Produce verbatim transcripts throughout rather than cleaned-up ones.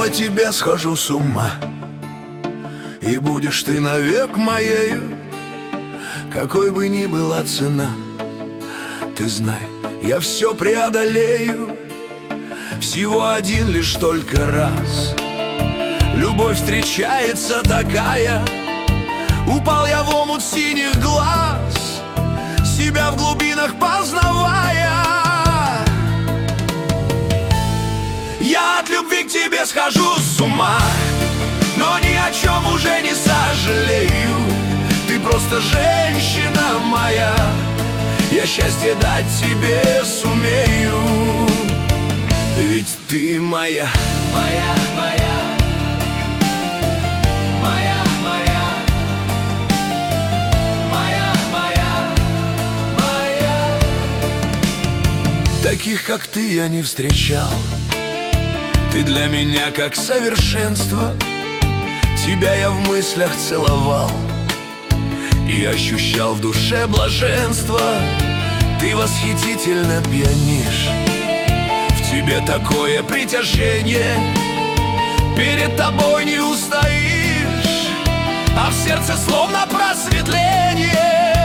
по тебе схожу с ума, и будешь ты навек моею, какой бы ни была цена. Ты знай, я все преодолею всего один лишь только раз. Любовь встречается такая, упал я в омут синих глаз, себя в глубинах познавая. Я от любви к тебе схожу с ума, но ни о чем уже не сожалею. Ты просто женщина моя, я счастье дать тебе сумею. Ведь ты моя, моя, моя, моя, моя, моя, моя, моя. Таких, как ты, я не встречал. Ты для меня как совершенство, тебя я в мыслях целовал и ощущал в душе блаженство. Ты восхитительно пьянишь, в тебе такое притяжение, перед тобой не устоишь, а в сердце словно просветление.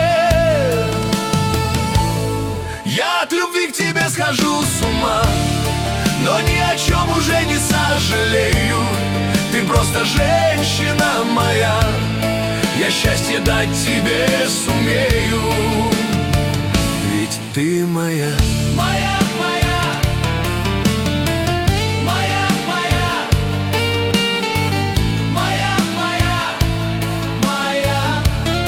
Я от любви к тебе схожу с ума, но ни о чем уже не сожалею. Ты просто женщина моя, я счастье дать тебе сумею. Ведь ты моя, моя, моя, моя, моя, моя, моя, моя.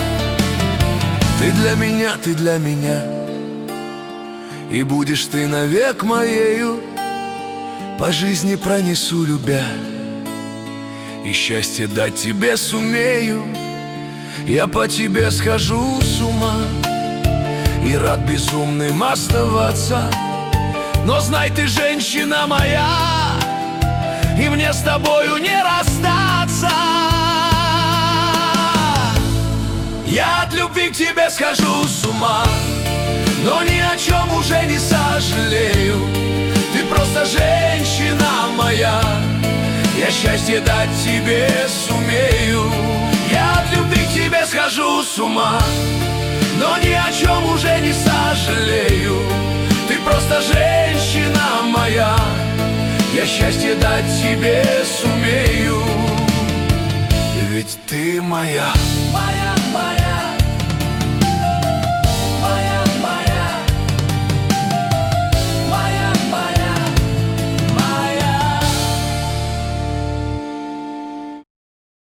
Ты для меня, ты для меня, и будешь ты навек моею. По жизни пронесу, любя, и счастье дать тебе сумею. Я по тебе схожу с ума и рад безумным оставаться, но знай, ты женщина моя, и мне с тобою не расстаться. Я от любви к тебе схожу с ума, но ни о чем уже не сожалею. Ты просто женщина моя, я счастье дать тебе сумею. Я от любви к тебе схожу с ума, но ни о чем уже не сожалею. Ты просто женщина моя, я счастье дать тебе сумею. Ведь ты моя, моя, моя.